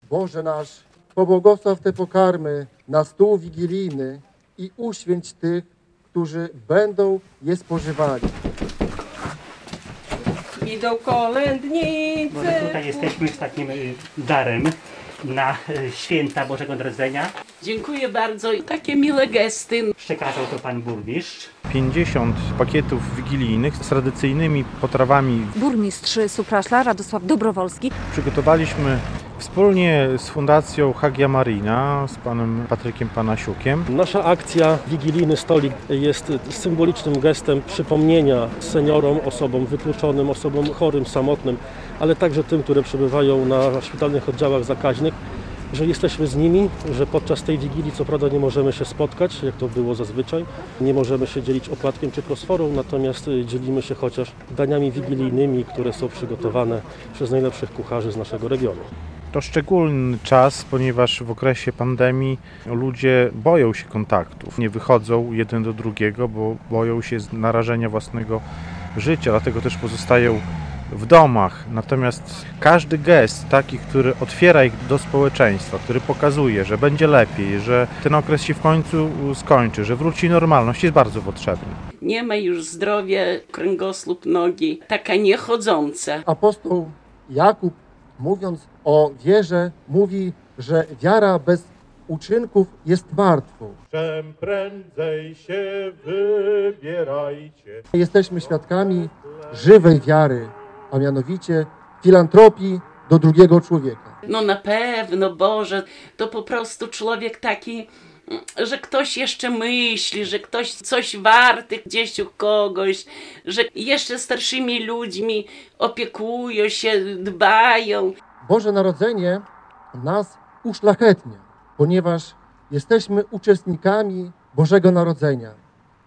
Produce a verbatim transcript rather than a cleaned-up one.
Boże nasz, pobłogosław te pokarmy na stół wigilijny i uświęć tych, którzy będą je spożywali. Idą kolędnicy. Może tutaj jesteśmy z takim darem na święta Bożego Narodzenia. Dziękuję bardzo i takie miłe gesty. Przekazał to pan burmistrz. pięćdziesiąt pakietów wigilijnych z tradycyjnymi potrawami. Burmistrz Supraśla Radosław Dobrowolski. Przygotowaliśmy wspólnie z Fundacją Hagia Marina, z panem Patrykiem Panasiukiem. Nasza akcja Wigilijny Stolik jest symbolicznym gestem przypomnienia seniorom, osobom wykluczonym, osobom chorym, samotnym, ale także tym, które przebywają na szpitalnych oddziałach zakaźnych, że jesteśmy z nimi, że podczas tej Wigilii co prawda nie możemy się spotkać, jak to było zazwyczaj, nie możemy się dzielić opłatkiem czy prosforą, natomiast dzielimy się chociaż daniami wigilijnymi, które są przygotowane przez najlepszych kucharzy z naszego regionu. To szczególny czas, ponieważ w okresie pandemii ludzie boją się kontaktów. Nie wychodzą jeden do drugiego, bo boją się narażenia własnego życia, dlatego też pozostają w domach. Natomiast każdy gest taki, który otwiera ich do społeczeństwa, który pokazuje, że będzie lepiej, że ten okres się w końcu skończy, że wróci normalność, jest bardzo potrzebny. Nie ma już zdrowia, kręgosłup nogi, taka niechodząca. Apostoł Jakub, mówiąc o wierze, mówi, że wiara bez uczynków jest martwą. Czym prędzej się wybierajcie. Jesteśmy świadkami żywej wiary, a mianowicie filantropii do drugiego człowieka. No na pewno, Boże, to po prostu człowiek taki, że ktoś jeszcze myśli, że ktoś coś warty gdzieś u kogoś, że jeszcze starszymi ludźmi opiekują się, dbają. Boże Narodzenie nas uszlachetnia, ponieważ jesteśmy uczestnikami Bożego Narodzenia.